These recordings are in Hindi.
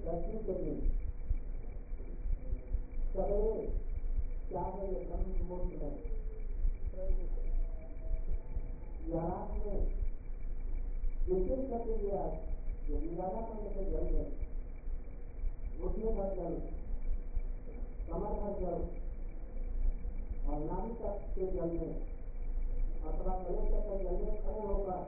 दर्शन के दिन सवेरे 4 बजे ब्रह्म मुहूर्त में या रात में विशेष करके दिया जो विराधा कुंड के जल में घुटने भर जल, कमर भर जल और नाभि तक के जल में अथवा गले तक के जल में खड़े होकर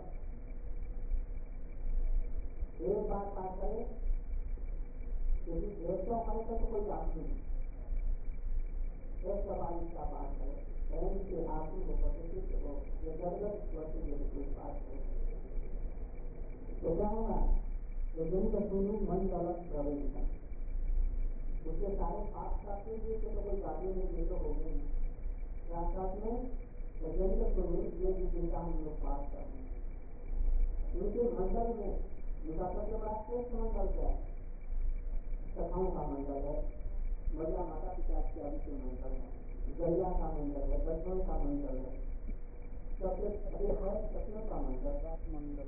एक बार पाठ करें, क्योंकि 100 मई तक कोई बात नहीं, 142 का पाठ करें, ओम के आंसू को प्रतिष्ठित हो, ये गर्भगत वर्ष के कोई पाठ करें तो क्या होगा? जो दिन का सुनू मन गलत प्रवेश है, उसके सारे पाप साथ में तो कोई बातें नहीं तो हो गई साथ साथ में दिन का सुनू ये जिनका हम लोग पाठ करते हैं उनके मंडल में उनका सबसे बड़ा श्रेष्ठ मंडल क्या है? कथाओं का मंडल है, महिला माता पिता के अभिषेक मंडल है, गैया का मंडल है, बच्चों का मंडल है, सबसे अधिक है सत्यों का मंडल, राजमंडल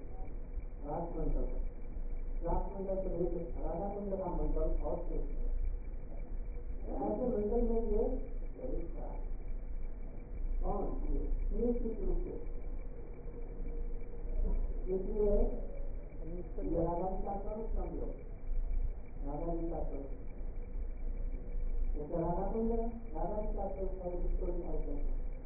से राधा कुंड का मंडल और श्रेष्ठ है। ऐसे मंडल में ये प्रवेश करा कौन निश्चित रूप से, इसलिए राधा जी का स्वरूप समझो, राधा जी का स्वरूप जैसे राधा कुंड राधा जी का स्वरूप है, इसको ऐसे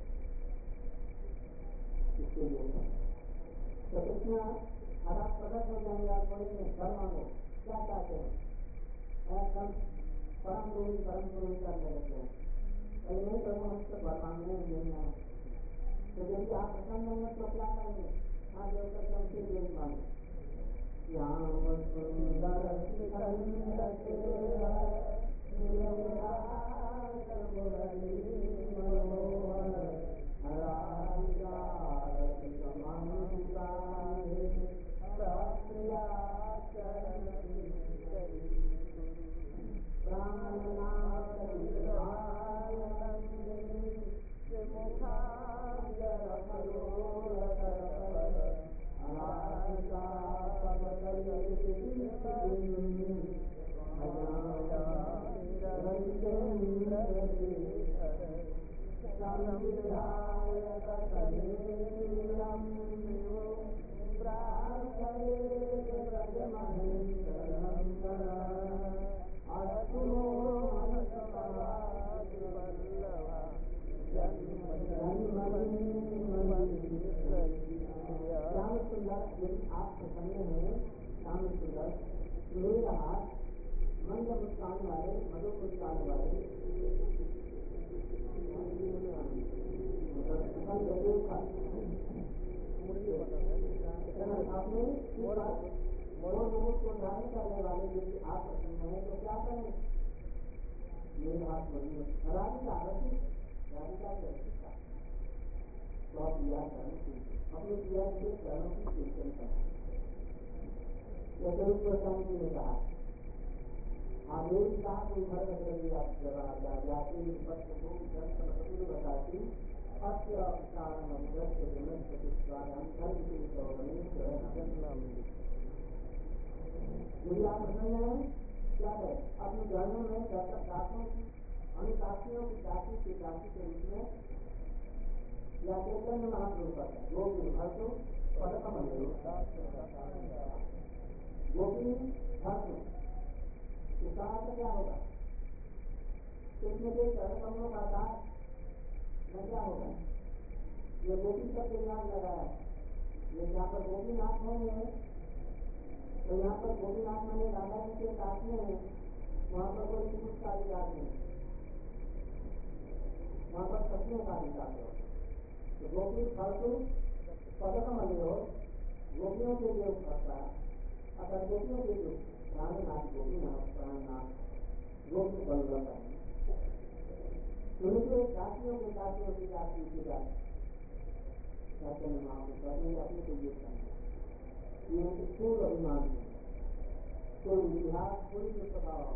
इसके लिए तो कृष्णा अब आप प्रकट हो जाएंगे, आप बोलेंगे वर मांगो क्या चाहते हैं, एकदम परम गुरु करने लगते हैं, कहीं नहीं प्रभु हमसे वर मांगने नहीं आए, तो यदि आप प्रसन्न होंगे तो क्या करेंगे? हाँ जो करके हमसे देख मांगे आप प्रसन्न हैं श्याम सुंदर, मेरा हाथ मंद मुस्कान वाले, मधुर मुस्कान वाले आपने मोर मुकुट को धारण करने वाले यदि आप प्रसन्न हैं तो क्या करें? मेरा हाथ मधुर राधिका राधिका की रक्षिता तो आप दिया अपने दिया के चरणों की कीर्तन करना। स्वरूप गोस्वामी ने कहा आदेश साथ उभर जाती पत्र को जन बताती अस्य कारण अमुदस्य जन प्रतिष्ठान यदि आप प्रसन्न हैं क्या करें? अपने चरणों में दासों की अनुदासियों की दासी के दासी के रूप में या चैतन्य महाप्रभु का गोपी भरतु पदकम गोपी भरतु इसका अर्थ क्या होगा? कृष्ण के चरण कमलों का दास में क्या होगा? ये गोपी शब्द यहाँ लगाया, ये जहाँ पर गोपीनाथ होंगे तो यहाँ पर गोपीनाथ माने राधा जी के साथ में है, वहाँ पर कोई पुरुष का अधिकार नहीं, वहाँ पर सत्यों का अधिकार है। तो गोपी भरतु पदकम हो गोपियों के लिए उपभक्ता, अगर गोपियों के लिए प्राणनाथ गोपीनाथ प्राणनाथ गोपी बलवत है, उनके दासियों के दासियों की जाति की जाति चैतन्य महाप्रभु अपने को ये करना, ये पूर्व अभिमान है, कोई इतिहास कोई भी प्रभाव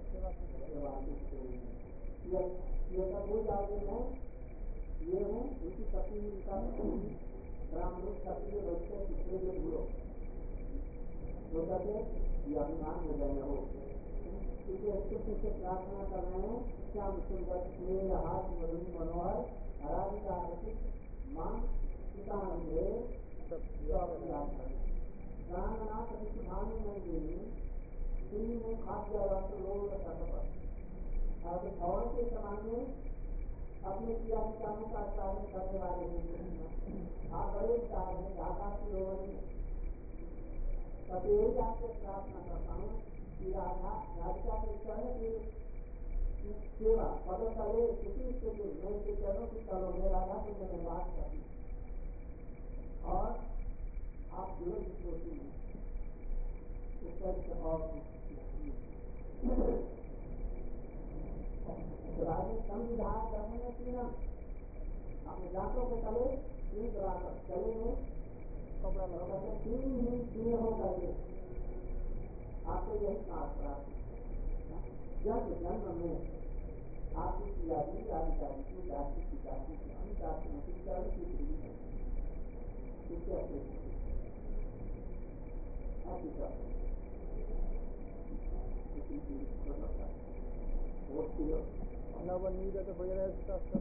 ये सब भूल जाओगे, मैं ये हूँ उनकी पत्नी का ब्राह्मण क्षत्रिय वैश्य पिछले जो भूलो तो कहते ये अभिमान हो जाएगा, हो इसे कृष्ण से प्रार्थना कर रहे हैं, श्याम सुंदर स्नेह हाथ मधुर मनोहर हराधिका मां सीतानंदे प्राणनाथ भानु नंदिनी श्री में खाद्य रस लोल तटपर। अब और के समान में अपने पिता कामों का साधन करने वाले हैं। आप बड़े साध हैं, दाता की लोगों में तब यही आपसे प्रार्थना करता हूँ कि राधिका के चरण की सेवा पदों तले किसी से मैं के चरणों की तलों में राधा को मैंने बात करती और आप जुड़े होती हैं और संविधान करने में तीन अपने दांतों के तले तीन दबाकर गले में कपड़ा लगाकर तीन ही तीन होकर के आपको यही साथ प्राप्त जन्म जन्म में आपकी पियाजी राधिकारी की दासी की दासी की अनुदासियों की चरण की पूरी इससे Nobody needed to bring that stuff.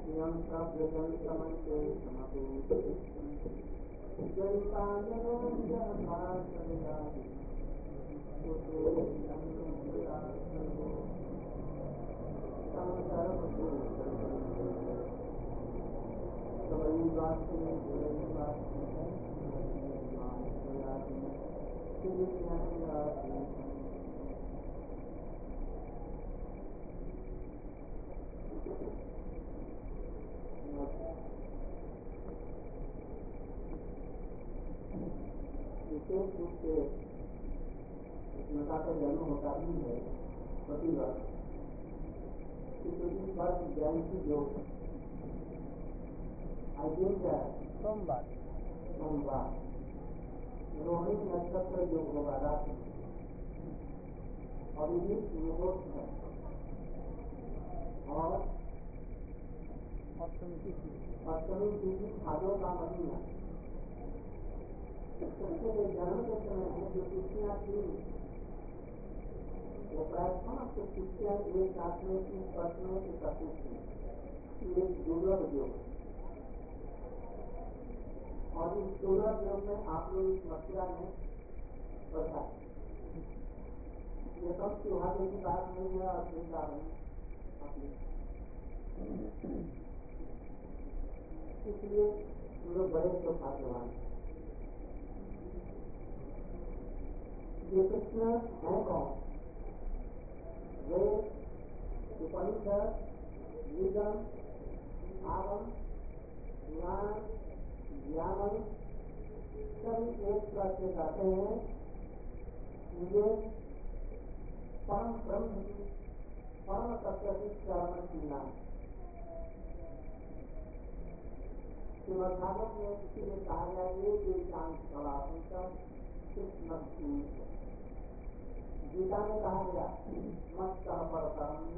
यम प्रभजन समन्ते समपूत जयपायनो जयपाशयादि उते नंदुरासनो सबई बात में विशेष रूप से माता का जन्म होता ही है प्रतिवर्ष इस वर्ष जयंती जो सोमवार रोहिणी नक्षत्र जो होगा रात में अभिजीत मुहूर्त है और अष्टमी तिथि भादों का महीना सबसे जन्म के समय में जो तिथियां थी वो प्राय समस्त तिथियां एक साथ में 30 वर्ष में एकत्रित थी। एक दुर्लभ योग और इस दुर्लभ योग में आप लोग इस मथुरा में बढ़ा ये सब त्योहार की बात नहीं है और चिंता नहीं इसलिए हम लोग बड़े तो भाग्यवान ये कृष्ण है कौन वे उपनिषद निगम आगम पुराण ज्ञान सभी एक साथ से कहते हैं मुझे परम ब्रह्म की परम तत्व की चरण छूना श्रीमद्भागवत में इसीलिए कहा गया ये शांत कलात्मक कृष्ण गीता में कहा गया मत पर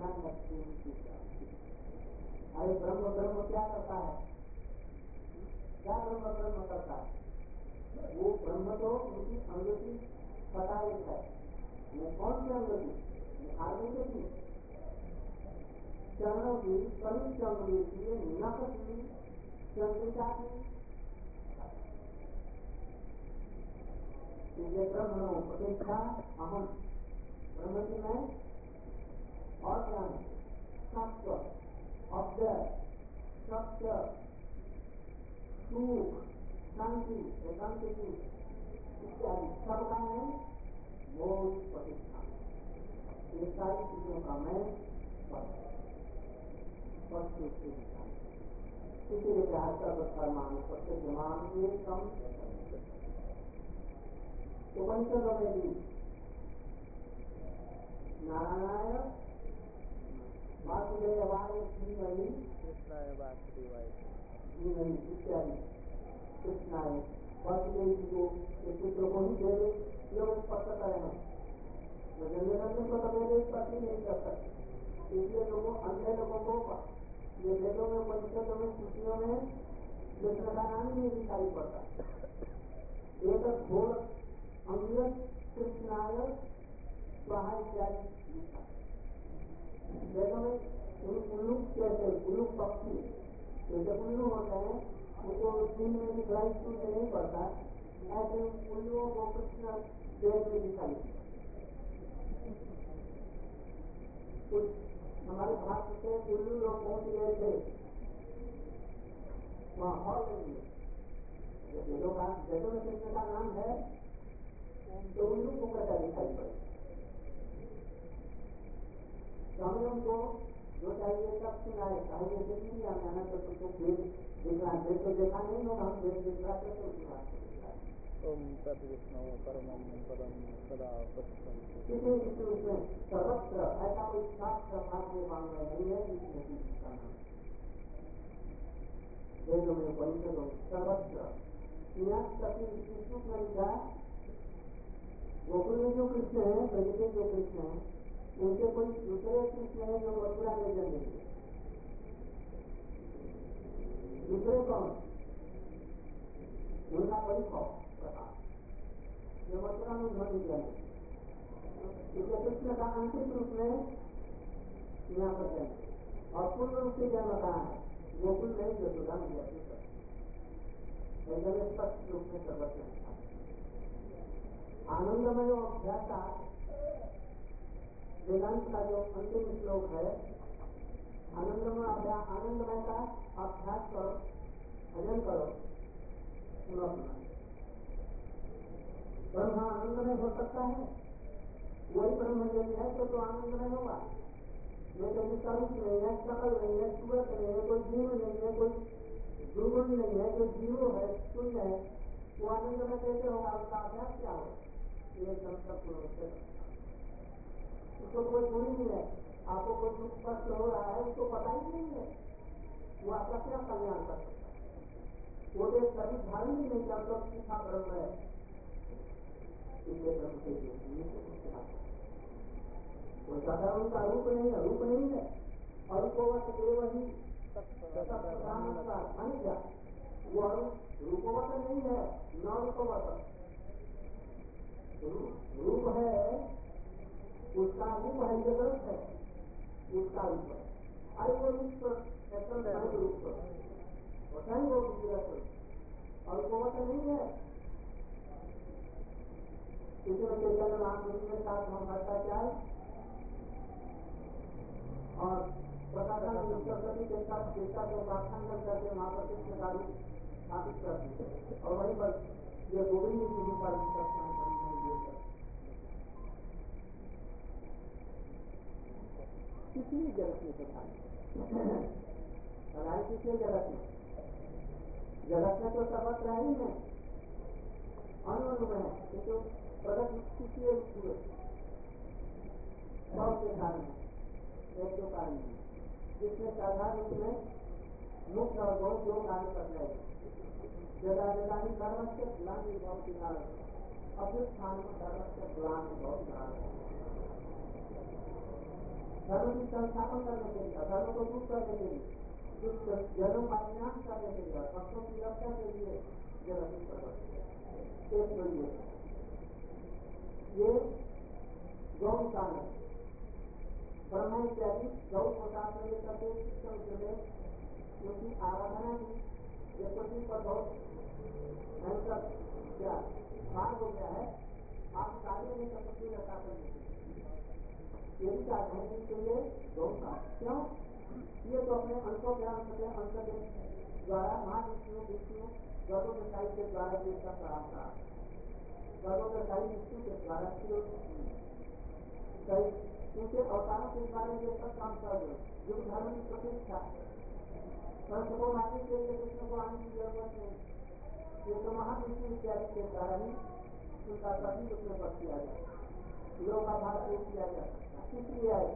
अरे ब्रह्म ब्रह्म क्या करता है क्या ब्रह्म करता है वो ब्रह्म तो उनकी अंगति पटायित है वो कौन सी अंगति आगे की चरणों की कभी चंद्री की नख की चंद्रिका की ब्रह्म प्रतिष्ठा अहम ब्रह्म की मैं और ज्ञान सत्व अव्यय सत्य सुख शांति एकांति इत्यादि सबका है वो प्रतिष्ठा ये सारी चीजों का मैं स्पष्ट रूप से इसीलिए प्यार का फरमान प्रत्येक मान कम उपनिषदों में भी नारायणाय वासुदेवाय धीमहि कृष्णाय वासुदेवाय धीमहि इत्यादि कृष्णाय वासुदेव जी को एक पुत्र को ही दे लोग स्पष्ट करें हैं जन्म को तो पहले स्पष्ट नहीं कर सकते इसलिए लोगों अन्य लोगों को ये वेदों में उपनिषदों में स्मृतियों में कृष्ण का नाम ही नहीं दिखाई पड़ता एक घोर अंगत कृष्णाय स्वाहा इत्यादि लिखा वेदों में उल्लू कैसे उल्लू पक्षी जैसे उल्लू होते हैं उनको दिन में दिखाई सुनते नहीं पड़ता ऐसे उल्लुओं को कृष्ण वेद में दिखाई कुछ हमारे भारत से उल्लू लोग पहुंच गए थे वहाँ हॉल लेंगे वेदों में कृष्ण का नाम है तो उल्लू को कैसा दिखाई पड़े हम लोग को जो चाहिए सब सुनाए चाहिए तो इंडिया में आना तो तुमको भेद देखना भेद तो देखा नहीं होगा हम भेद देखना तो सुना ओम तद्विष्णु परमं पदं सदा पश्यन् किसी रूप में सर्वत्र ऐसा कोई शास्त्र भाग्य मांगना नहीं है जिसमें का नाम वेदों में उपनिषदों में सर्वत्र यहाँ तक विष्णु में लिखा गोकुल में जो कृष्ण है ब्रज के जो कृष्ण है उनके कोई दूसरे कृष्ण है जो मथुरा में जन्म लेंगे दूसरे कौन उनका परिभाव प्रकाश जो मथुरा में जन्म जन्म इसलिए कृष्ण का अंतिम रूप में यहाँ पर जन्म और पूर्ण रूप से जन्म कहाँ है गोकुल नहीं यशोदा मैया के कर एकदम स्पष्ट रूप में सर्वत्र लिखा। आनंदमय अभ्यास वेदांत का जो अंतिम श्लोक है, आनंदमय का अभ्यास करो, भजन करो, सुनो सुना। ब्रह्म आनंदमय हो सकता है, वही ब्रह्म यदि है तो आनंदमय होगा। नहीं तो जिसका रूप नहीं है, शकल नहीं है, सूरत नहीं है, कोई गुण नहीं है, कोई दुर्गुण नहीं है, कोई जीरो है, शून्य है, वो आनंदमय कैसे होगा? उसका अभ्यास क्या होगा? ये संपूर्ण उसको कोई गुण नहीं है। आपको कोई दुख कष्ट हो रहा है, उसको पता ही नहीं है, वो आपका क्या कल्याण कर सकता है? वो तो एक शरीर धारण ही नहीं करता, सीखा ब्रह्म है। इसलिए ब्रह्म के वो साधारण का रूप नहीं है, रूप नहीं है। और रूपवत वही अनित्य, वो रूपवत नहीं है, न रूपवत रूप है, उसका रूप है, ये गलत है, उसका रूप है। अरे वो रूप रूप होता ही वो विग्रह और रूपवत नहीं है। इसमें चैतन्य महाप्रभु के साथ हम भट्टाचार्य और प्रकाशन सरस्वती के साथ चेता को व्याख्यान करके वहां पर कृष्ण का रूप स्थापित करते हैं। और वहीं पर ये गोविंद जी भी पर किसी जगत में बताए किसी जगत में तो सर्वत्र ही है, अनु है, किंतु प्रगत किसी बहुत से कारण है, एक दो कारण है जिसमें साधारण रूप में मुख्य और बहुत दो कार्य कर रहे हैं। जगह जगह ही धर्म से ग्लानी बहुत कारण है, अपने स्थान पर धर्म से ग्लानी बहुत कारण है। धर्म की संस्थापन करने के लिए, अधर्म को दूर करने के लिए, जनों का विनाश करने के लिए, भक्तों की रक्षा के लिए जगत एक तो ये गौ काल है। ब्रह्म इत्यादि गौ को साथ में लेकर के समुद्र में उनकी आराधना की, ये पृथ्वी पर बहुत भयंकर क्या भाग हो गया है। आप कार्य नहीं कर सकते रक्षा करने के लिए, ये भी चाहते हैं कि ये गौ का क्यों? ये तो अपने अंशों के अंश के द्वारा महाविष्णु विष्णु गर्भोदशाई के द्वारा ये सब कराता है। गर्भोदशाई विष्णु के द्वारा उनके अवतारों के द्वारा ये सब काम कर दो, जो धर्म की प्रतिष्ठा पंच को मारने के लिए कृष्ण को आने की जरूरत नहीं। ये तो महाविष्णु इत्यादि के द्वारा ही उनका सभी उसमें पर किया जाए, लोग का भाग किया जाए। इसलिए आए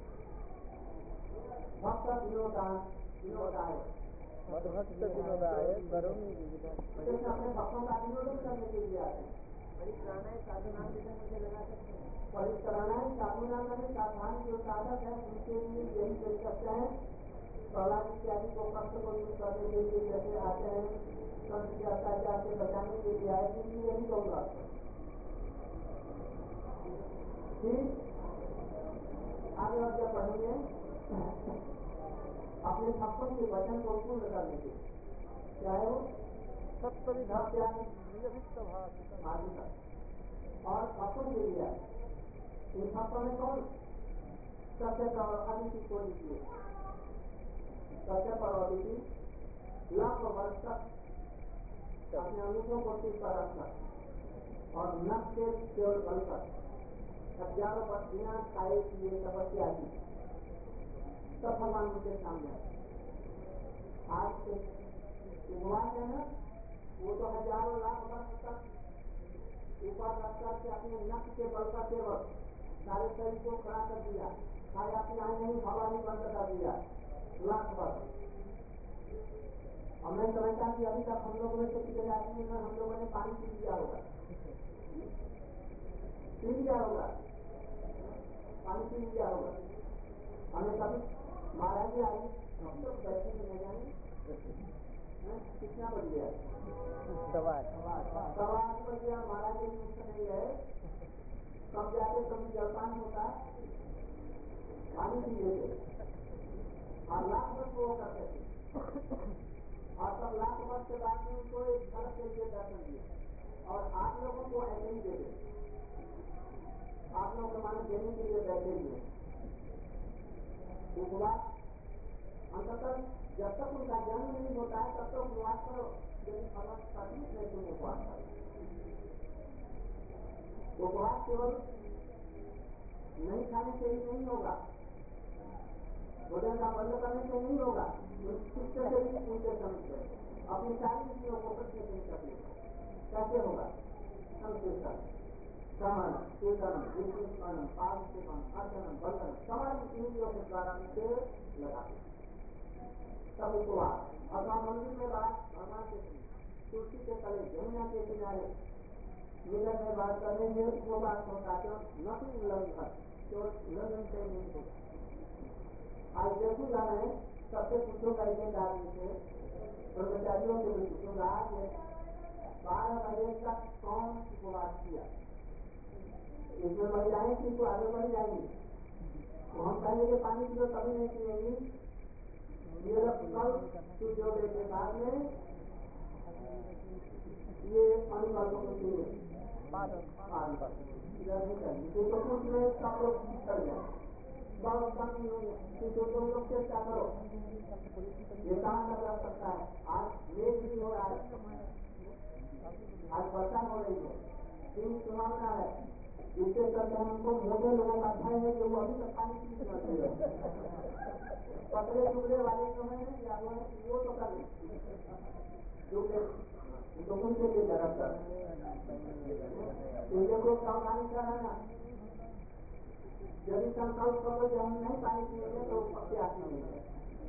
भक्त विनोदाय मधुभक्त विनोदाय वरुणी कृष्ण अपने भक्तों का विनोदन करने के लिए आते हैं। परित्राणाय साधना मुझे लगा सकते हैं, परित्राणाय साधना में सावधान जो साधक है उनके लिए यही कर सकते हैं। प्रहलाद इत्यादि को कष्ट को दूर करने के लिए जैसे आते हैं, संत के अत्याचार से बचाने के लिए आए, उनकी यही कहूँगा। ठीक आगे और क्या पढ़ेंगे? अपने भक्तों के वचन को पूर्ण करने के लिए, चाहे वो सप्तविधा और भक्तों के लिए इन भक्तों में कौन? सत्य और अदिति को लीजिए। सत्य और अदिति लाख वर्ष तक अपने अंगूठों को सिर पर रखकर और नख से केवल बनकर 11 वर्ष बिना खाए पिए तपस्या की, तब भगवान उनके सामने आज से भगवान है ना, वो तो हजारों लाख वर्ष तक ऊपर रखकर के अपने नख के बल का केवल सारे शरीर को खड़ा कर दिया, खाया पिया नहीं, हवा नहीं बंद कर दिया, लाख वर्ष। और मैं समझता कि अभी तक हम लोगों में से कितने आदमी में हम लोगों ने पानी पी लिया होगा, पानी पी लिया होगा। हमें कभी महाराज जी आई हम लोग बैठे में नहीं जाने कितना बज गया? 8:15 बज गया। महाराज जी उठ नहीं गए, कब जाके कभी जलपान होता, पानी पी लेते और लाख वर्ष वो करते थे। और सब लाख वर्ष के बाद में उनको एक झलक के लिए दर्शन दिया और आप लोगों को ऐसे ही दे दे, आप लोगों को माने देने के लिए बैठे हुए उपवास अंततः जब तक उनका जन्म नहीं होता है तब तक उपवास करो, यदि भगवान सचमुच नहीं तुम उपवास करो। उपवास केवल नहीं खाने से ही नहीं होगा, भोजन का बंद करने से नहीं होगा, शिष्य से भी उनके समझ अपनी सारी नीतियों को प्रश्न नहीं करनी। कैसे होगा? संकीर्तन, श्रवण, कीर्तन, विष्णु स्मरण, पाद सेवन, अर्चन, बंधन, सारी नीतियों के द्वारा उनसे लगा तब उपवास। अथवा मंदिर में बात भगवान के तुलसी के तले जमुना के किनारे मिलन में बात करने में उपवास होता है, नथिंग उल्लंघन, केवल उल्लंघन से नहीं होगा। आज देखूंगा मैं सबसे पूछूंगा एक आदमी से, कर्मचारियों से भी पूछूंगा कि 12 बजे तक कौन उपवास किया, इसमें महिलाएं थी तो आगे बढ़ जाएंगी, तो हम कहेंगे कि पानी की तो कभी नहीं पिएंगी, ये कल सूर्योदय के बाद में ये अनुकल्प को चाहिए तो कुछ में सब लोग चल जाए, बहुत कम नहीं होंगे, तो तुम लोग चेष्टा करो, ये कहाँ तक लग सकता है। आज मेघ भी हो रहा है, आज वर्षा हो रही है, दिन सुहावना है, जिससे करके हमको मोटे लोगों का भय है कि वो अभी तक पानी पी सकते हैं। पतले टुकड़े वाले जो है या वो तो कर तो उनके लिए जरूरत कर को सावधानी कराना। यदि संकल्प करो कि हम नहीं पानी पिएंगे तो पक्के आती नहीं है।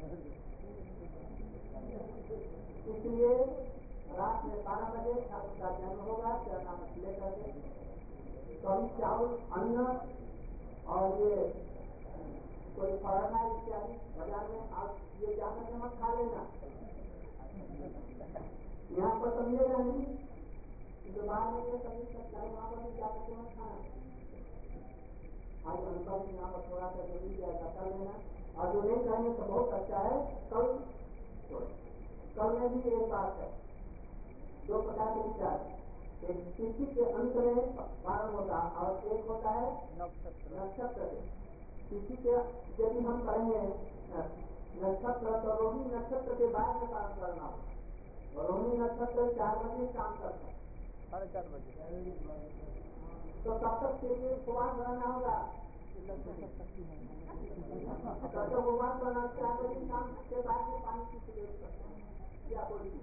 इसलिए रात में 12 बजे ठाकुर का जन्म होगा, चरणामृत लेकर के कभी चावल, अन्न और ये कोई पराठा इत्यादि बाजार में आप ये जाकर के मत खा लेना, यहाँ पर तो मिलेगा नहीं, तो बाहर में ये सभी सकता है, वहाँ पर भी जाकर के मत खाना। आज अनुकल्प यहाँ पर थोड़ा सा जरूरी ऐसा कर लेना, और जो नहीं करेंगे तो बहुत अच्छा है। कल में भी एक बात है, 2 प्रकार के विचार, एक तिथि के अंत में पारण होता है और एक होता है नक्षत्र के। तिथि के यदि हम करेंगे नक्षत्र तो रोहिणी नक्षत्र के बाद में पारण करना होगा, रोहिणी नक्षत्र 4 बजे शाम तक है, 4:30 बजे, तो तब तक के लिए उपवास रहना होगा, तब तक उपवास रहना। 4 बजे शाम के बाद में पानी पी ले सकते हैं, क्या बोलिए?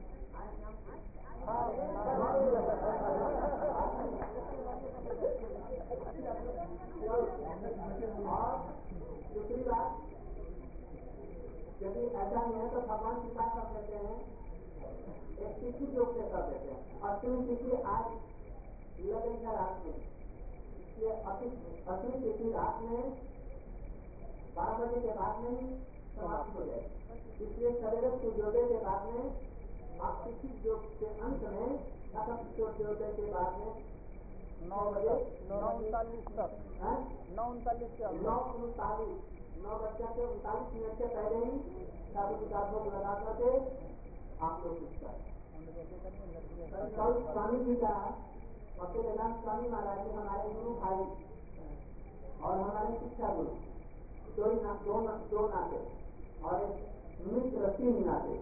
और दूसरी बात, यदि ऐसा नहीं है तो भगवान कृपा कर देते हैं, एक तिथि योग से कर देते हैं। अष्टमी तिथि आज लगेगी रात में, इसलिए अष्टमी तिथि रात में 12 बजे के बाद में ही समाप्त हो जाएगी। इसलिए सवेरे सूर्योदय के बाद में आप तिथि योग के अंत में सूर्योदय के बाद में 9 बजे 9:39 तक 9:39 के 9 बज के 39 मिनट से पहले ही ठाकुर जी का भोग लगा करके आप लोग कुछ करें। कल स्वामी जी का भक्तिवेदांत स्वामी महाराज जी हमारे गुरु भाई और हमारे शिक्षा गुरु दो नाते और एक मित्र 3 नाते,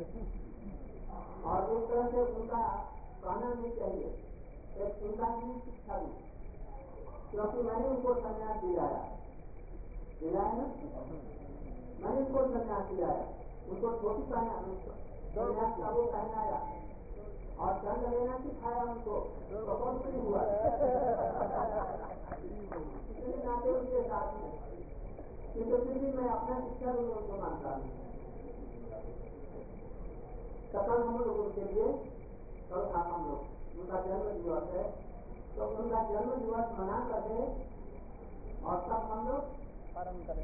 और एक तरह से उनका कहना नहीं चाहिए, एक उनका ही शिक्षा गुरु, क्योंकि मैंने उनको संन्यास दिलाया ना, मैंने उनको संन्यास दिलाया, उनको धोती संन्यास का वो पहनाया और दंड लेना सिखाया उनको, तो कौन नहीं हुआ इतने नाते उनके साथ में, किंतु फिर भी मैं अपना शिक्षा गुरु उनको मानता हूँ। कल हम लोगों के लिए कल था हम लोग उनका जन्म दिवस है, तो उनका जन्म दिवस मना करके और तब हम लोग पारण करें।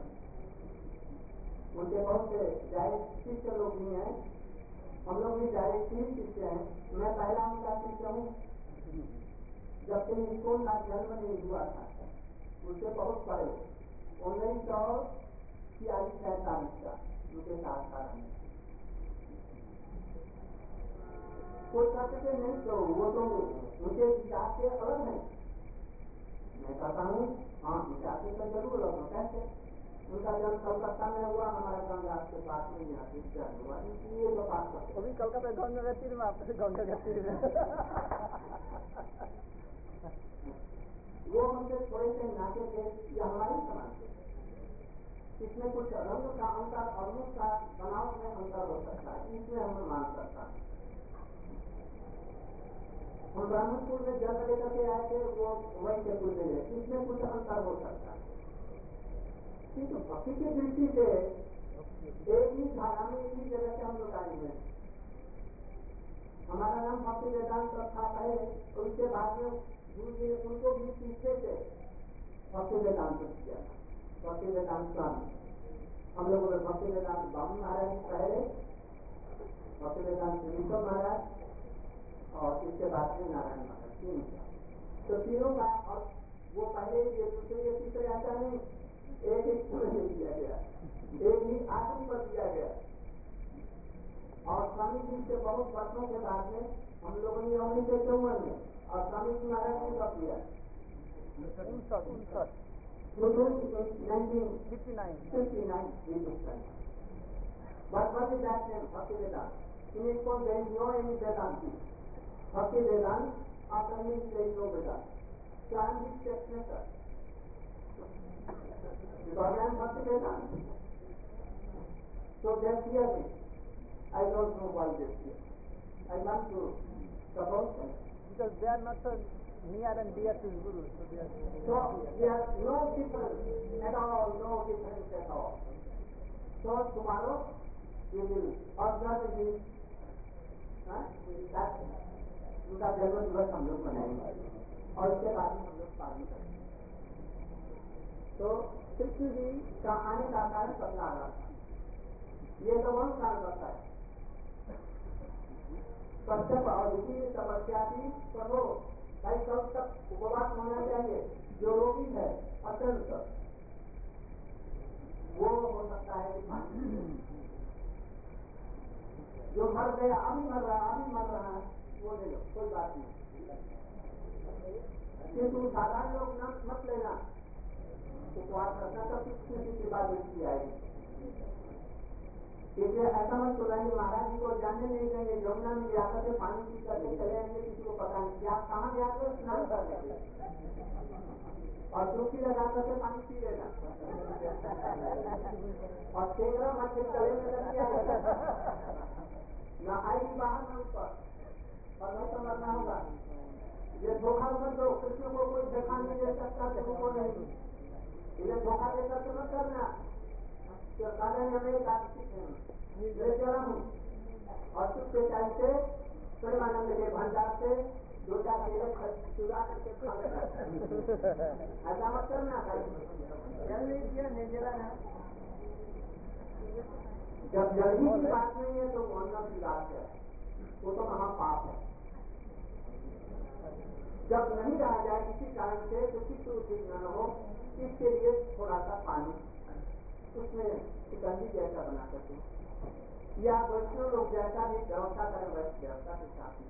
उनके बहुत से डायरेक्ट शिष्य लोग भी हैं, हम लोग भी डायरेक्ट ही शिष्य हैं। मैं पहला उनका शिष्य हूँ, जब से इनको का जन्म नहीं हुआ था, उनसे बहुत पहले 1946-47 का उनके साथ था। कोई कहते थे नहीं तो वो तो उनके विचार से अलग है। मैं कहता हूँ हाँ विचार से तो जरूर अलग होता है। उनका जन्म कलकत्ता में हुआ, हमारा गंगा के पास में यहाँ से जन्म हुआ, इसलिए तो बात करते अभी कलकत्ता गंगा का तीर में आपसे गंगा का तीर में वो हमसे थोड़े से नाते थे या हमारी समाज थे। इसमें कुछ रंग का अंतर और मुख का बनाव में अंतर हो सकता है, इसमें हमें मान सकता है। हम ब्राह्मणपुर में जन्म लेकर के आए थे, वो वैश्य कुल में, इसमें कुछ अंतर हो सकता है। किंतु भक्ति की दृष्टि से एक ही धारा में एक ही जगह से हम लोग आए हैं। हमारा नाम भक्ति वेदांत था पहले, और उसके बाद में गुरु जी ने उनको भी पीछे से भक्ति वेदांत किया। भक्ति वेदांत स्वामी हम लोगों ने भक्ति वेदांत बाबू महाराज पहले, भक्ति वेदांत ऋषभ महाराज और इसके बाद में नारायण महाराज, तीन। तो तीनों का और वो पहले ये दूसरे ये तीसरे आता नहीं, एक एक दिया गया, एक ही आसन पर दिया गया। और स्वामी जी से बहुत वर्षों के बाद में हम लोगों ने 1954 में और स्वामी जी महाराज ने कब दिया 1959। But what is that name? Bhakti Vedanta. In it there is no any Vedanti. Bhakti Vedanta, after me there is no Vedanta. So I am his successor. Because I am Bhakti Vedanta. So they fear me. I don't know why they fear. I want to support them. because they are not so near and dear to Guru. So there is no difference at all, no difference at all. So tomorrow we will observe this. उनका जन्म दिवस हम लोग मनाएंगे और उसके बाद में हम लोग पालन करेंगे। तो कृष्ण जी का आने का कारण बदला रहा था, ये तो बहुत कारण बनता है। कश्यप और इसी समस्या की प्रभु भाई कब तक उपवास होना चाहिए। जो रोगी है अत्यंत वो हो सकता है कि जो मर गया अभी मर रहा है वो ले लो, कोई बात नहीं। किंतु साधारण लोग न मत लेना, उपवास रखना तब कृष्ण की कृपा दृष्टि आएगी। इसलिए ऐसा मत सोचा कि महाराज जी को जानने नहीं देंगे, यमुना में जाकर के पानी पी करके चले जाएंगे, किसी को पता नहीं क्या कहाँ गया तो स्नान करने के और डुबकी लगा करके पानी पी लेना और चेहरा मत गले में लग गया न आएगी बाहर न ऊपर और नहीं समझना होगा। ये धोखा मत दो, कृष्ण को कोई देखा नहीं दे सकता, तुमको नहीं, इन्हें धोखा देकर तो मत करना। तो कारण हमें मैं चला हूँ और चुपके टाइम से प्रेमानंद के भंडार से दो चार केले चुरा करके खा लेना, ऐसा मत करना भाई। जब जल्दी की बात नहीं है तो बोलना की बात है, वो तो महापाप है। जब नहीं रहा जाए किसी कारण से तो चित्त उचित न हो, इसके लिए थोड़ा सा पानी उसमें शिकंजी जैसा बना सकते या वैष्णव लोग जैसा भी व्यवस्था करें वैसे व्यवस्था के साथ में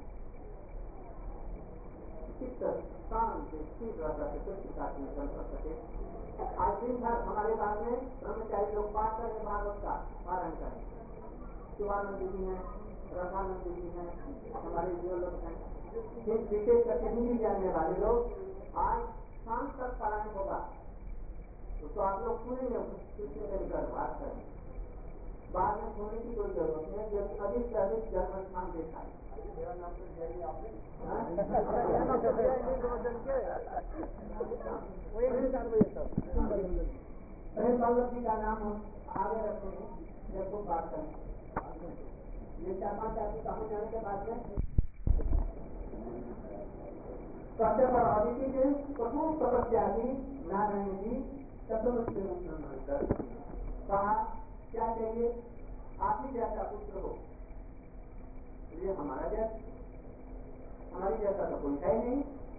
चित्त शांत स्थिर रह सके, कोई शिकायत नहीं कर सके। आज दिन भर हमारे पास में ब्रह्मचारी लोग पाठ करें, भागवत का पारायण करें। शिवानंद जी हैं, रसानंद जी हैं, हमारे जो लोग हैं, विशेष करके हिंदी जानने वाले लोग, आज शाम तक पारायण होगा तो आप लोग सुनेंगे, कृष्ण के निकट बात करेंगे। बाद में सुनने की कोई जरूरत नहीं है, जब अधिक से अधिक जन्म स्थान देखा है। मेरा नाम तो जय आपने बल्लभ जी का नाम हम आगे रखते हैं, जब खूब बात करें। ये 4-5 आदमी कहाँ जाने के बाद में कश्यप और अदिति के कठोर तपस्या की नारायण जी चतुर्थ कहा क्या चाहिए, आप ही जैसा पुत्र हो। ये हमारा जैसा, हमारी जैसा तो कोई है नहीं,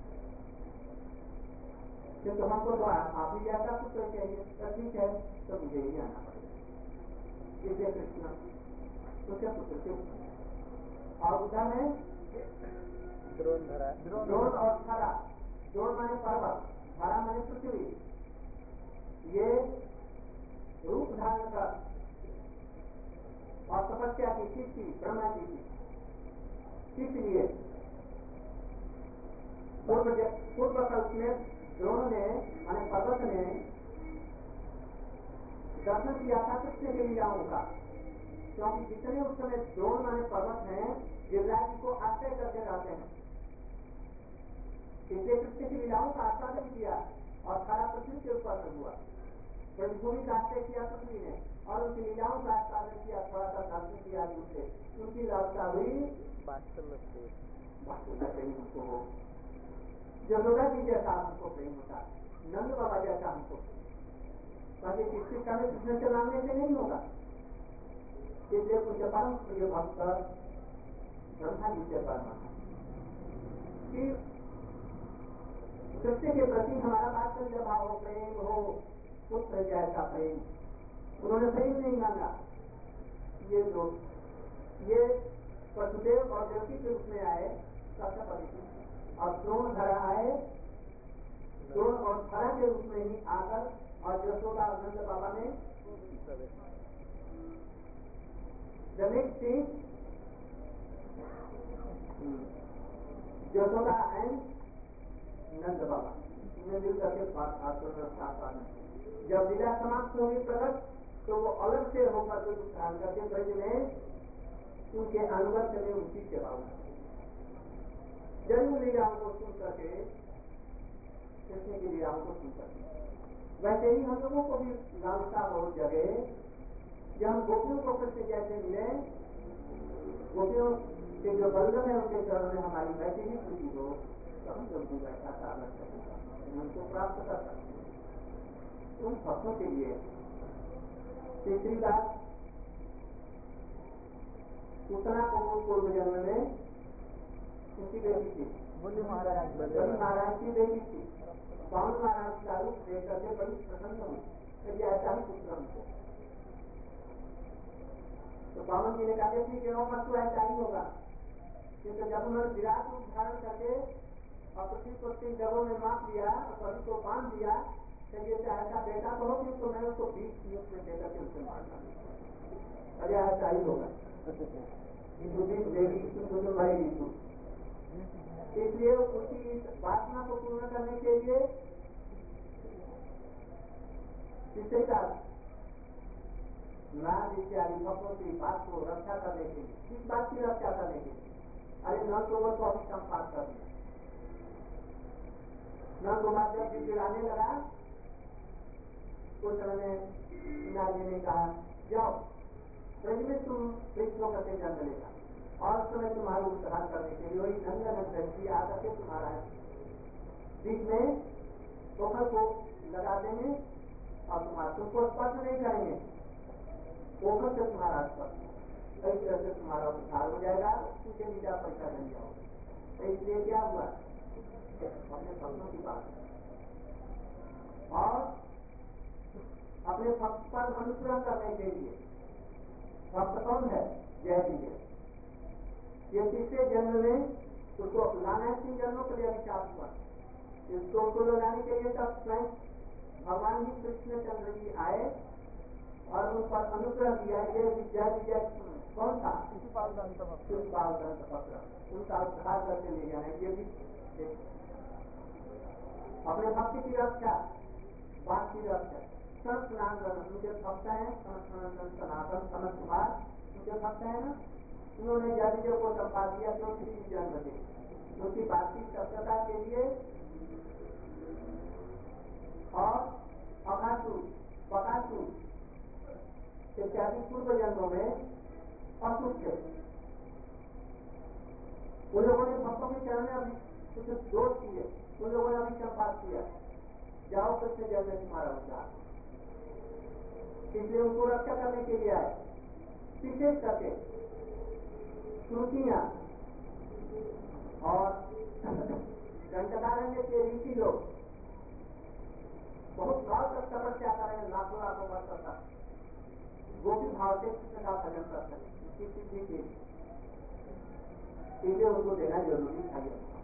किंतु हमको तो आप ही जैसा पुत्र चाहिए। तो ठीक है, तो मुझे ही आना पड़ेगा। इसलिए कृष्ण उसके पुत्र के और उधर में द्रोण धरा द्रोण और धरा। द्रोण माने पर्वत, धरा माने पृथ्वी। ये रूप धारण कर और तपस्या की किसी ब्रह्मा जी की, इसलिए पूर्व कल्प में द्रोण ने माने पर्वत ने दर्शन किया था कृष्ण के लीलाओं का, क्योंकि जितने उस समय द्रोण माने पर्वत हैं गिरिराज जी को आश्रय करके रहते हैं, इसलिए कृष्ण की लीलाओं का आस्वादन किया और सारा पृथ्वी के ऊपर में हुआ। भूमि का आश्रय किया पृथ्वी ने और उनकी लीलाओं का आस्वादन किया, थोड़ा सा दर्शन किया उनसे, उनकी लालसा हुई प्रेम हमको, यशोदा जी जैसा हमको प्रेम होता, नंद बाबा जैसा हमको, ताकि किसी का में कृष्ण के मांगने से नहीं होगा। इसलिए उनके परम प्रिय भक्त ब्रह्मा जी से परमाना कि कृष्ण के प्रति हमारा वात्सल्य भाव हो, प्रेम हो, पुत्र जैसा प्रेम। उन्होंने प्रेम नहीं मांगा, ये वसुदेव और देवकी के रूप में आए सप्तपदी, और द्रोण धरा आए, द्रोण और धरा के रूप में ही आकर और यशोदा और नंद बाबा ने the next thing Yashoda and Nand Baba ने मिल करके बात जब लीला समाप्त होगी प्रकट, तो वो अलग से होकर के धारण करके ब्रज में उनके अनुगत में उसी के भावना जन्म लीलाओं को सुन करके, कृष्ण की लीलाओं को सुन करके। वैसे ही हम लोगों को भी लालसा हो जगे, जब हम गोपियों को कृष्ण जैसे मिले, गोपियों के जो बल्लभ है उनके चरणों में हमारी वैसे ही खुशी हो, तो हम लोग भी वैसा साधन उनको प्राप्त कर सकते हैं। उन भक्तों के लिए तीसरी बात, उतना पूर्व जन्म में उनकी बेटी थी, बलि महाराज की बेटी थी। बामन महाराज का रूप देख करके बड़ी प्रसन्न हुई, यदि ऐसा ही पुत्र हमको। तो बामन जी ने कहा ठीक है, मत तो ऐसा ही होगा, क्योंकि जब उन्होंने विराट रूप धारण करके और पृथ्वी को 3 जगहों में माप लिया और सभी को बांध दिया, चलिए ऐसा बेटा तो हो, तो मैं उसको 20 युग में देकर के उससे मारना, अरे ऐसा ही होगा, भाई। इसलिए उसकी इस वासना को पूर्ण करने के लिए तीसरी बात, नाद इत्यादि भक्तों की बात को रक्षा करने के लिए, किस बात की रक्षा करने के लिए, अरे नंद कुमार को अभी संपात कर दिया। नंद कुमार जब गिड़गिड़ाने लगा, उस समय नाजी ने कहा जाओ ब्रज में तुम वृक्षों करके जन्म लेगा, और उस समय तुम्हारे उद्धार करने के लिए वही नंदन दृष्टि आकर के तुम्हारा बीच में पोखर को लगा देंगे और तुम्हारा तुमको स्पर्श नहीं करेंगे, पोखर से तुम्हारा स्पर्श, इस तरह से तुम्हारा उद्धार हो जाएगा, तुझे लीला पैसा बन जाओगे। इसलिए क्या हुआ, अपने भक्तों की बात और अपने भक्त पर अनुग्रह करने के लिए, भक्त कौन है, जय विजय, ये तीसरे जन्म में उसको लाना है, 3 जन्मों के लिए अभिशाप हुआ, इसको लगाने के लिए तब स्वयं भगवान ही कृष्णचंद्र जी आए और उन पर अनुग्रह दिया। ये जय विजय कौन था, शिशुपाल दंत पत्र, उनका उद्धार करके ले जाना, ये भी अपने भक्ति की रक्षा, बात की रक्षा। संत सनातन उनके भक्त हैं, सनातन सनत कुमार उनके भक्त हैं ना, उन्होंने जय विजय को संपा दिया, क्योंकि जन्म थे उनकी बातचीत सत्यता के लिए। और अकासुर बकासुर इत्यादि पूर्व जन्मों में असुर थे, उन लोगों ने भक्तों के चरण में अभी कुछ दोष किए, उन लोगों ने अभी संपात किया, जाओ कृष्ण जन्म में तुम्हारा उद्धार, इसलिए उनको रक्षा करने के लिए आए। विशेष करके श्रुतियां और दंडकारण्य के ऋषि लोग बहुत काल तक तपस्या करें, लाखों वर्ष तक गोपी भाव से कृष्ण का भजन करते हैं, उसकी सिद्धि के लिए। इसलिए उनको देना जरूरी था।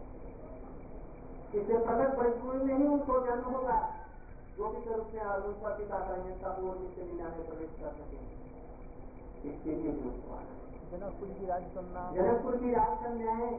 इससे प्रकट परिपूर्ण में ही उनको जन्म होगा, गोपी के रूप में अनुपति का करेंगे, तब वो नित्य लीला में प्रवेश कर सकेंगे। इसके लिए जनकपुर की राजकन्या, जनकपुर की राजकन्याएं,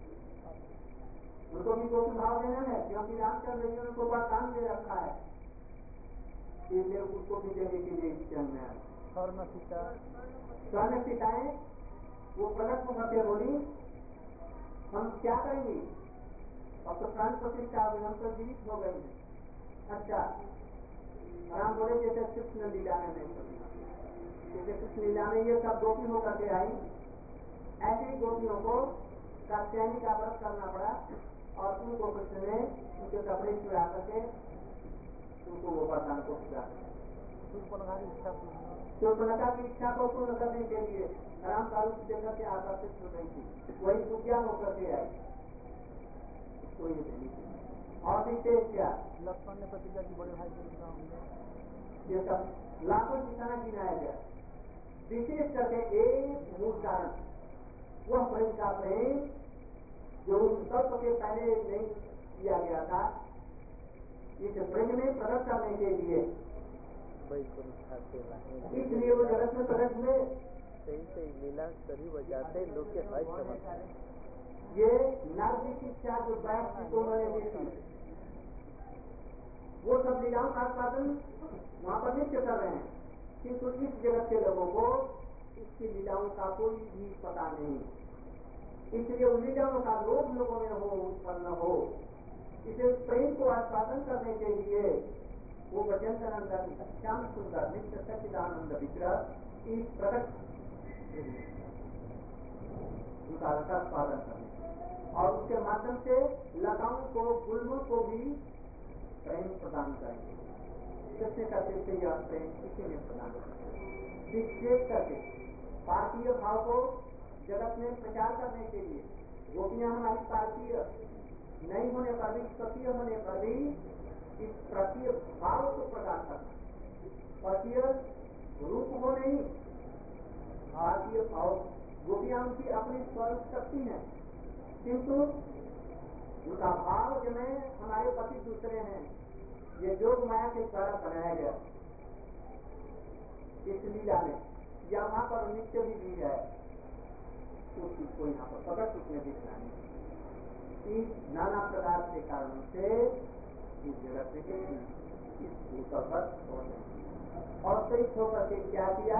उनको भी गोपी भाव देना है, क्योंकि रामचंद्र जी ने उनको वरदान दे रखा है, इसलिए उसको भी देने के लिए जन्म है। स्वर्ण सीता, स्वर्ण सीताएं वो प्रकट होकर बोली, हम क्या करेंगे, अब तो प्राण प्रतिष्ठा हम तो जीवित हो गई है। अच्छा, राम बोले जैसे कृष्ण लीला में नहीं करूंगा, जैसे कृष्ण लीला में ये सब गोपी होकर के आई, ऐसे ही गोपियों को कात्यायनी का व्रत करना पड़ा और उनको कृष्ण ने उनके कपड़े चुरा करके उनको वो वरदान को पूरा किया। शूर्पणखा की इच्छा को पूर्ण करने के लिए राम का रूप देकर के आकर्षित हो गई थी, वही पूजा होकर के आई, उसको ये देनी थी। और विशेष क्या, लक्ष्मण ने प्रतिज्ञा की बड़े भाई के होंगे, ये सब लाखों कितना गिनाया गया। विशेष करके एक मूल कारण वह प्रेम का प्रेम जो उस तत्व के पहले नहीं किया गया था, इस प्रेम में प्रकट करने के लिए, इसलिए वो जगत में प्रकट हुए। सही लीला सभी बजाते लोग के हर समझ। ये नारदी की इच्छा जो बैठ की उन्होंने दी थी, वो सब लीलाओं का आस्वादन वहां पर नित्य कर रहे हैं, किंतु इस जगत के लोगों को इसकी लीलाओं का कोई भी पता नहीं, इसलिए उन लीलाओं का लोभ लोगों में हो, उत्पन्न हो। इसे प्रेम को आस्वादन करने के लिए वो वजंतनंद श्याम सुंदर नित्य सच्चिदानंद विग्रह इस प्रकट उनका रसास्वादन करने और उसके माध्यम से लताओं को, गुलमों को भी प्रेम प्रदान करेंगे। कृष्ण करते थे यह प्रेम किसी ने प्रदान करेंगे। विशेष करके पार्थिव भाव को जगत में प्रचार करने के लिए गोपियां हमारी पार्थिव नहीं होने पर भी, स्वकीय होने पर भी इस प्रतीय भाव को प्रदान करना, प्रतीय रूप को नहीं, भारतीय भाव। गोपियां उनकी अपनी स्वरूप शक्ति है, किंतु उनका भाव जो में हमारे पति दूसरे हैं, ये योग माया के द्वारा बनाया गया इस लीला में, या वहां पर नित्य भी ली है, उस चीज को यहाँ पर प्रकट उसमें दिखना नहीं। इस नाना प्रकार के कारणों से इस जगत में इस भूतल पर पहुंचे और कई होकर के क्या किया,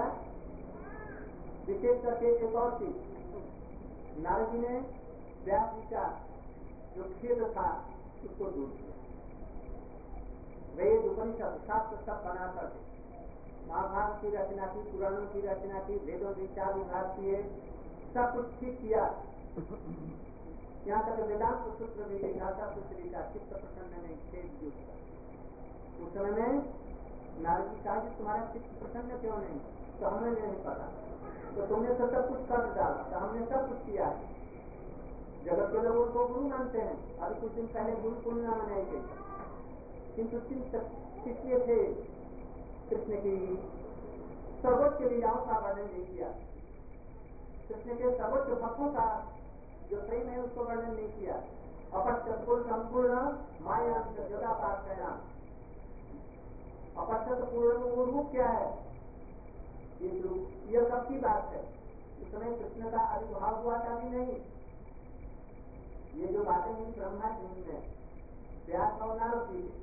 विशेष करके एक और चीज, नारद जी ने व्यास जी का जो खेद था उसको दूर किया। वेद उपनिषद शास्त्र सब बना करके महाभारत की रचना की, पुराणों की रचना की, वेदों की 4 विभाग किए, सब कुछ ठीक किया। यहाँ तक वेदांत सूत्र भी लिखा था, कुछ लिखा, चित्त प्रसन्न नहीं खेद युक्त। उस समय में नारद जी कहा कि तुम्हारा चित्त प्रसन्न क्यों नहीं, तो हमें नहीं पता, तो तुमने तो सब कुछ कर डाला, तो हमने सब कुछ किया है। जगत के लोग उनको गुरु मानते हैं, अभी कुछ दिन पहले गुरु पूर्णिमा मनाई गई, किंतु शिष्य थे कृष्ण की सर्वोच्च लीलाओं का वर्णन नहीं किया, कृष्ण के सर्वोच्च भक्तों का जो प्रेम है उसको वर्णन नहीं किया। अपश्यत पूर्ण संपूर्ण माया जगह पाठ करना, अपश्यत पूर्ण वो रूप क्या है, ये रूप यह कब की बात है, उस समय कृष्ण का आविर्भाव हुआ था भी नहीं। ये जो बातें हैं ब्रह्मा जी में व्यास और नारद जी,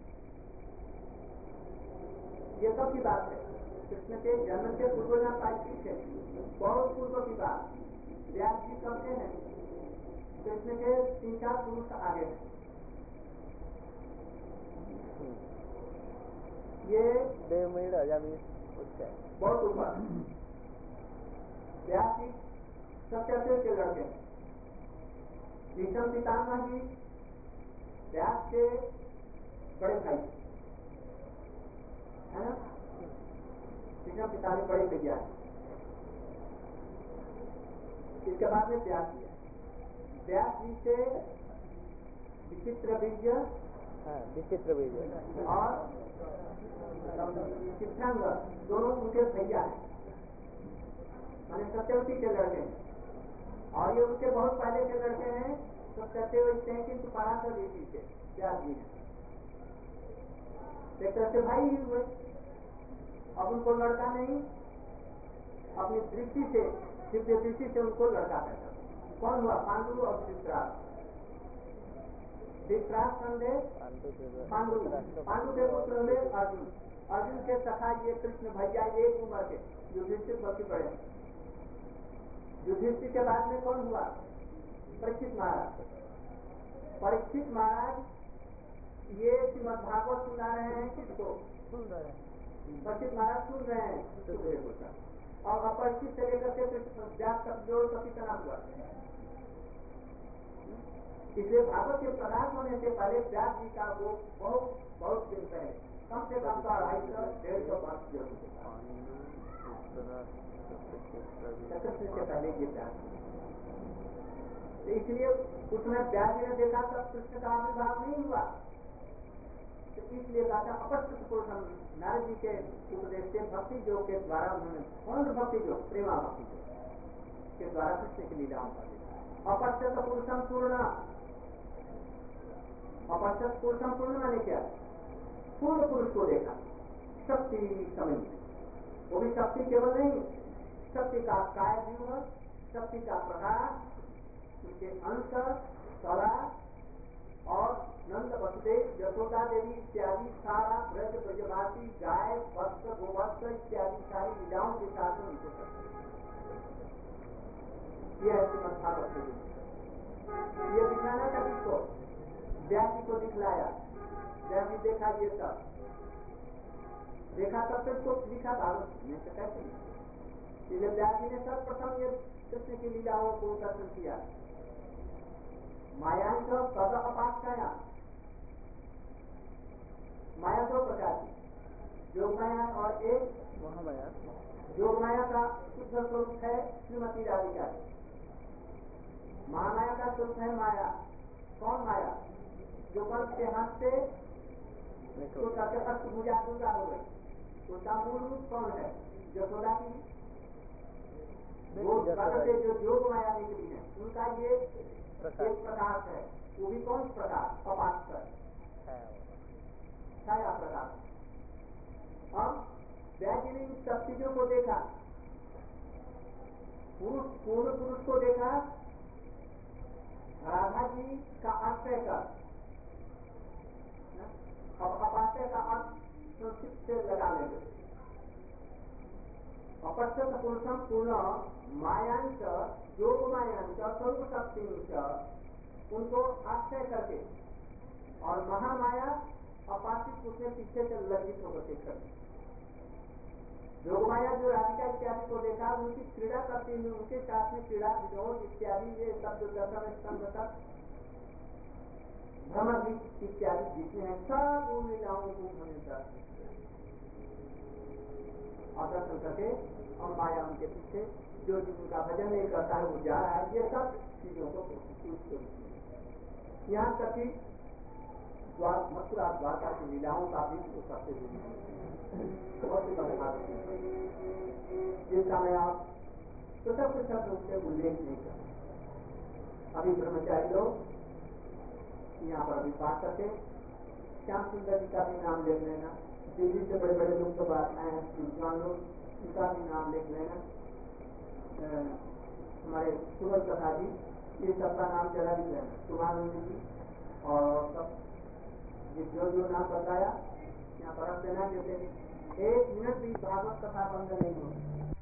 ये कब की बात है, कृष्ण के जन्म से पूर्व पारित है, बहुत पूर्व की बात। व्यास जी कहते हैं कृष्ण के 3-4 पुरुष आगे हैं। ये देवमीर बहुत ऊपर व्यास जी सत्यासेन के लड़के हैं। भीष्म पितामह जी व्यास के बड़े भाई है ना, भीष्म पितामह बड़े भैया है। इसके बाद में व्यास जी, व्यास जी से विचित्र बीज और चित्रांग दोनों उनके भैया हैं, माने सत्यवती के लड़के हैं। और ये उनके बहुत पहले के लड़के हैं, तो कहते हुए हैं कि इनको पढ़ा कर दी थी व्यास जी ने, एक तरह से भाई ही हुए। अब उनको लड़का नहीं, अपनी दृष्टि से, दिव्य दृष्टि से उनको लड़का कहता। कौन हुआ? पांडु और धृतराष्ट्र। धृतराष्ट्र संदेह पांडु के पुत्र हुए अर्जुन। अर्जुन के सखा ये कृष्ण भैया एक उम्र के युधिष्ठिर बल्कि बड़े। युधिष्ठिर के बाद में कौन हुआ? परीक्षित महाराज। परीक्षित महाराज ये श्रीमद् भागवत सुना रहे हैं, किसको सुन रहे हैं? परीक्षित महाराज सुन रहे हैं सुखदेव को। और अपरिचित से लेकर के व्यास तक जोड़ तक कितना हुआ। इसलिए भागवत के प्रकाश होने से पहले व्यास जी का वो बहुत दिन पहले, कम से कम 250-150 वर्ष जरूर से पहले ये व्यास। तो इसलिए उसमें व्यास जी ने देखा तब कृष्ण का आविर्भाव नहीं हुआ। तो इसलिए कहा अपरिचित पुरुषम नारद जी के उपदेश से भक्ति योग के द्वारा उन्होंने कौन भक्ति योग, प्रेमा भक्ति योग के द्वारा कृष्ण की लीलाओं का देखा। अपरिचित पुरुषम पूर्ण, अपरिचित पुरुषम पूर्ण माने क्या? पूर्ण पुरुष को देखा, शक्ति समझ, वो भी शक्ति केवल नहीं, शक्ति का काय व्यूह, शक्ति का प्रकाश, उसके अंश, कला और नंद वसुदेव यशोदा देवी इत्यादि सारा ब्रज ब्रजवासी गाय वत्स गोवत्स इत्यादि सारी लीलाओं के साथ में उनको करते। यह श्रीमद् भागवत ये दिखाना था किसको? व्यास जी को दिखलाया। व्यास जी देखा ये सब, देखा तब तो इसको लिखा भागवत में से कैसे लिखा? इसलिए व्यास जी ने सर्वप्रथम ये कृष्ण की लीलाओं को दर्शन किया। मायांश पद अपाख्याया, माया दो प्रकार की, योग माया और एक महामाया। योग माया का शुद्ध स्वरूप है श्रीमती राधिका। महामाया का स्वरूप है माया। कौन माया? जो कंस के हाथ से तो करके अष्टभुजा दुर्गा हो गई, उसका मूल रूप कौन है? यशोदा की से जो योग माया निकली है, उनका ये एक प्रकाश है। वो भी कौन प्रकाश? अपास्कर छाया प्रकाश। अब व्यास जी ने इन सब चीजों को देखा, पूर्ण पुरुष को देखा, राधा जी का आश्रय कर, अब अपाश्रय का अर्थ संस्कृत से लगा लेंगे। अपश्यत पुरुषम पूर्ण मायांश योग मायांश स्वरूप शक्ति उनको आश्रय करके, और महामाया अपासित उसने पीछे से लज्जित होकर के करती। योगमाया जो राधिका इत्यादि को देखा, उनकी क्रीड़ा करती हुई, उनके साथ में क्रीड़ा विनोद इत्यादि ये सब जो दर्शन स्तंभ तक भ्रमण इत्यादि जितने हैं सब उन लीलाओं को उन्होंने दर्शन करके, और माया उनके पीछे जो उनका भजन नहीं करता है वो जा रहा है। ये सब चीजों को यहाँ तक कि मथुरा द्वारका की लीलाओं का भी वो करते हुए बहुत जिसका मैं आप तो सबसे सब रूप से उल्लेख नहीं कर। अभी ब्रह्मचारी लोग यहाँ पर अभी पाठ करते, श्याम सुंदर जी का भी नाम लिख लेना, दिल्ली से बड़े बड़े लोग सब आए हैं, विद्वान लोग, उनका भी नाम लिख लेना, हमारे सुबल कथा जी, ये सबका नाम जरा लिख लेना, शुभानंद जी और सब जो नाम बताया यहाँ पर रख देना। जैसे 1 मिनट भी भागवत कथा बंद नहीं हो।